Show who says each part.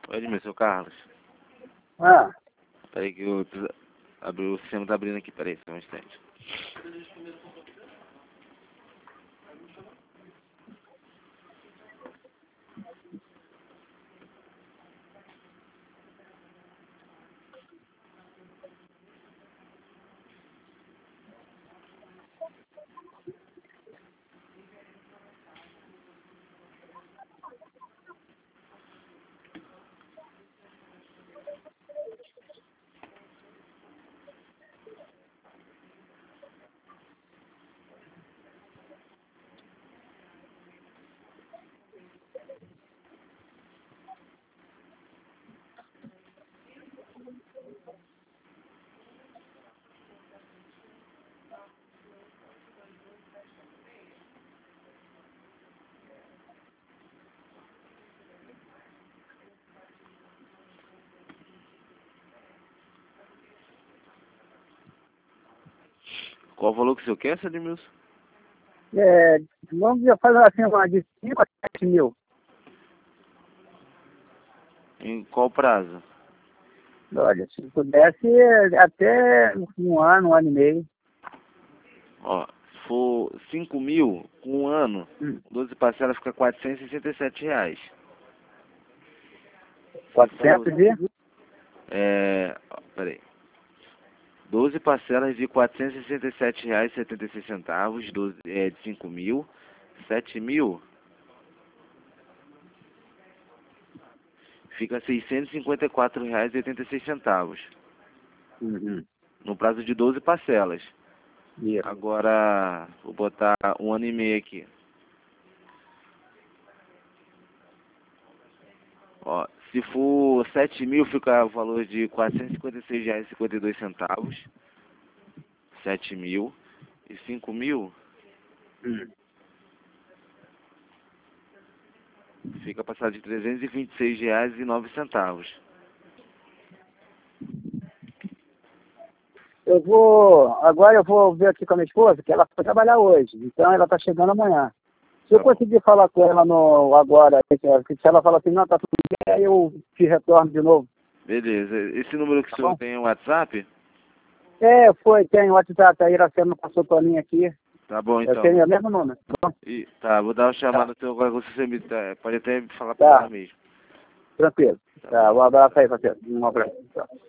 Speaker 1: Oi, Edmilson, seu Carlos.
Speaker 2: Ah,
Speaker 1: Peraí que eu abri, o sistema tá abrindo aqui, peraí, só um instante. Qual o valor que o senhor quer, seu Edmilson?
Speaker 2: vamos fazer assim, uma de 5 a 7 mil.
Speaker 1: Em qual prazo?
Speaker 2: Olha, se pudesse, até um ano e meio.
Speaker 1: Ó, se for 5 mil com um ano, 12 parcelas fica R$ 467. Se for,
Speaker 2: 400 e...
Speaker 1: peraí. 12 parcelas de R$ 467,76, 12, de 5 mil. 7 mil fica R$ 654,86.
Speaker 2: Uhum.
Speaker 1: No prazo de 12 parcelas.
Speaker 2: Isso.
Speaker 1: Agora, vou botar um ano e meio aqui. Ó, se for 7 mil, fica o valor de R$ 456,52. 7 mil. E 5 mil, fica passado de R$ 326,09.
Speaker 2: Agora eu vou ver aqui com a minha esposa, que ela foi trabalhar hoje, então ela está chegando amanhã. Se eu
Speaker 1: Tá bom.
Speaker 2: conseguir falar com ela agora, se ela falar assim, não, tá tudo bem, aí eu te retorno de novo.
Speaker 1: Beleza. Esse número que o senhor
Speaker 2: Bom?
Speaker 1: tem é o WhatsApp?
Speaker 2: Tem o WhatsApp, a Iracema passou para mim aqui.
Speaker 1: Tá bom,
Speaker 2: Eu
Speaker 1: então.
Speaker 2: tenho o mesmo número. Tá bom?
Speaker 1: Tá, vou dar uma chamada no seu agora, você pode até falar
Speaker 2: Tá.
Speaker 1: por lá mesmo.
Speaker 2: Tranquilo.
Speaker 1: Tá
Speaker 2: Tá,
Speaker 1: bom.
Speaker 2: um abraço aí, parceiro. Um abraço. Tá.